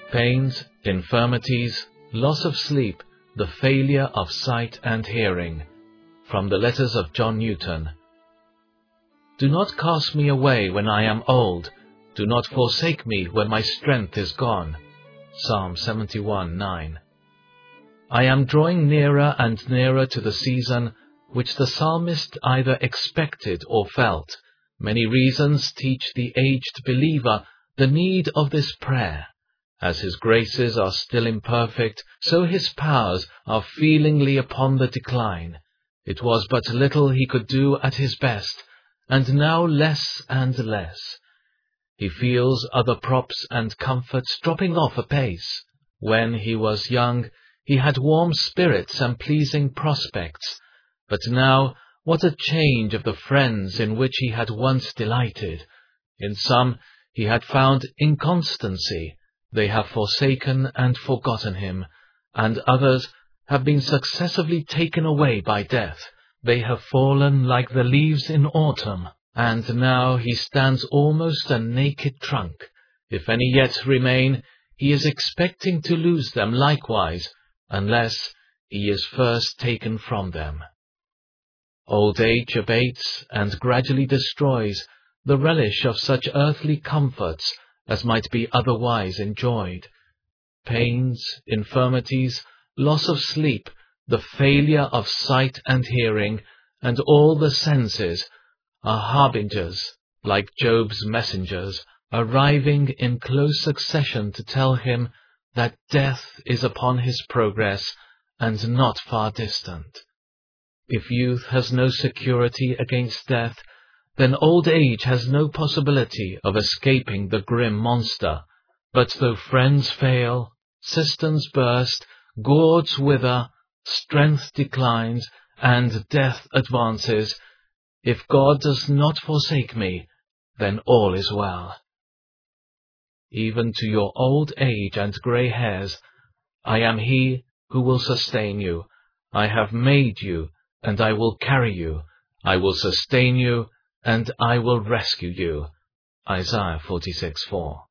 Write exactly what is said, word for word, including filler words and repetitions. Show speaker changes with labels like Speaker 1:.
Speaker 1: pains, infirmities, loss of sleep, the failure of sight and hearing. From the Letters of John Newton. Do not cast me away when I am old. Do not forsake me when my strength is gone. Psalm seventy-one, nine. I am drawing nearer and nearer to the season which the psalmist either expected or felt. Many reasons teach the aged believer the need of this prayer. As his graces are still imperfect, so his powers are feelingly upon the decline. It was but little he could do at his best, and now less and less. He feels other props and comforts dropping off apace. When he was young, he had warm spirits and pleasing prospects, but now what a change of the friends in which he had once delighted! In some he had found inconstancy. They have forsaken and forgotten him, and others have been successively taken away by death. They have fallen like the leaves in autumn, and now he stands almost a naked trunk. If any yet remain, he is expecting to lose them likewise, unless he is first taken from them. Old age abates and gradually destroys the relish of such earthly comforts as might be otherwise enjoyed. Pains, infirmities, loss of sleep, the failure of sight and hearing, and all the senses, are harbingers, like Job's messengers, arriving in close succession to tell him that death is upon his progress and not far distant. If youth has no security against death, then old age has no possibility of escaping the grim monster. But though friends fail, cisterns burst, gourds wither, strength declines, and death advances, if God does not forsake me, then all is well. Even to your old age and grey hairs, I am he who will sustain you. I have made you, and I will carry you. I will sustain you, and I will rescue you. Isaiah forty-six, four.